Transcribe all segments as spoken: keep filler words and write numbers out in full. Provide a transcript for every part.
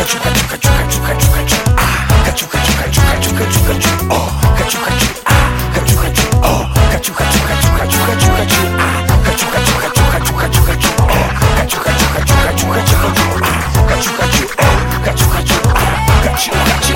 Хочу, хочу, хочу, хочу, хочу, хочу, а, хочу, хочу, хочу, хочу, хочу, хочу, о, хочу, хочу, а, хочу, хочу, о, хочу, хочу, хочу, хочу, хочу, хочу, а, хочу, хочу, хочу, хочу, хочу, хочу, о, хочу, хочу, хочу, хочу, хочу, хочу, а, хочу, хочу, о, хочу, хочу, а, хочу, хочу,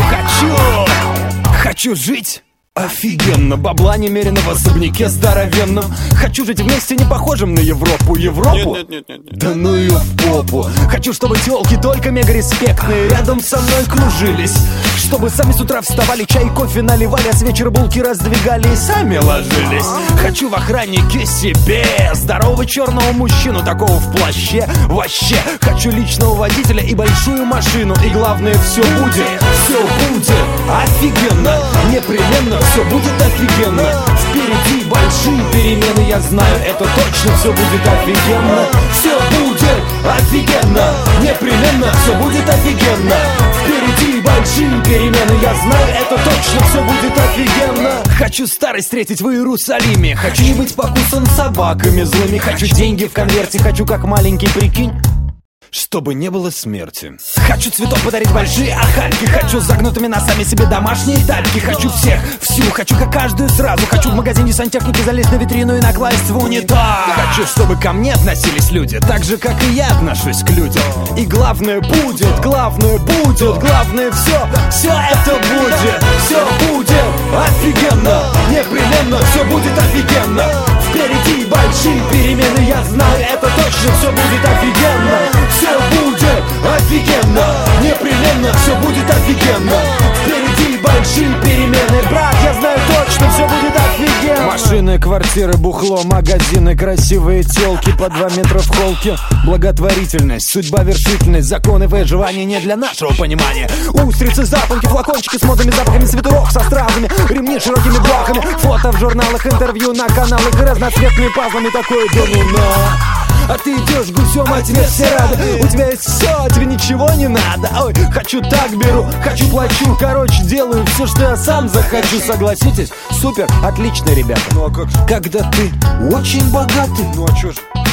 хочу, хочу жить офигенно, бабла немерено в особняке здоровенном. Хочу жить вместе, не похожим на Европу. Европу? Нет, нет, нет, нет, нет. Да ну ее в попу. Хочу, чтобы тёлки только мега респектные рядом со мной кружились, чтобы сами с утра вставали, чай, кофе наливали, а с вечера булки раздвигали и сами ложились. Хочу в охраннике себе здорового черного мужчину, такого в плаще. Вообще, хочу личного водителя и большую машину. И главное, все будет, все будет офигенно. Непременно все будет офигенно. Впереди большие перемены, я знаю, это точно все будет офигенно. Все будет офигенно. Непременно все будет офигенно. Впереди большие перемены, я знаю, это точно все будет офигенно. Хочу старость встретить в Иерусалиме. Хочу не быть покусан собаками злыми. Хочу деньги в конверте, хочу как маленький, прикинь, чтобы не было смерти. Хочу цветов подарить большие охальки. Хочу с загнутыми носами себе домашние тальки. Хочу всех, всю, хочу как каждую сразу. Хочу в магазине сантехники залезть на витрину и накласть в унитаз. Хочу, чтобы ко мне относились люди так же, как и я отношусь к людям. И главное будет, главное будет, главное все, все это будет, все будет офигенно. Непременно все будет офигенно. Впереди большие перемены, я знаю, это точно все будет офигенно. Все будет офигенно. Непременно все будет офигенно. Впереди большие перемены, брат, я знаю точно, все будет офигенно. Машины, квартиры, бухло, магазины, красивые телки по два метра в холке. Благотворительность, судьба, вершительность, законы выживания не для нашего понимания. Устрицы, запонки, флакончики с модными запахами, свитерок со стразами, ремни широкими блоками, фото в журналах, интервью на каналах и разноцветными пазлами. Такое да ну на. А ты идешь гусем, а тебе все рады. У тебя есть все, а тебе ничего не надо. Ой, хочу так беру, хочу плачу. Короче, делаю все, что я сам захочу. Согласитесь? Супер, отлично, ребята. Ну а как же? Когда ты очень богатый. Ну а чё ж?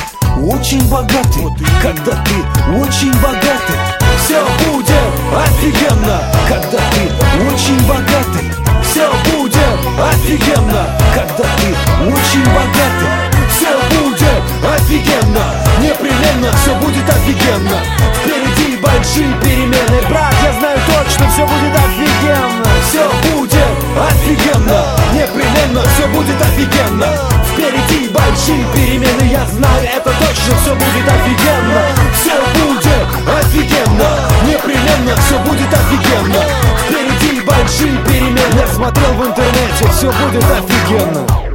Очень богатый. Вот когда ты очень богатый, все будет офигенно. Когда ты очень богатый, все будет офигенно. Когда ты очень богатый, все будет офигенно. Непременно все будет офигенно. Впереди большие перемены, брат, я знаю точно, все будет офигенно. Все будет офигенно. Непременно все будет офигенно. Впереди большие перемены, я знаю, это точно все будет офигенно. Все будет офигенно. Непременно все будет офигенно. Впереди большие перемены. Я смотрел в интернете, все будет офигенно.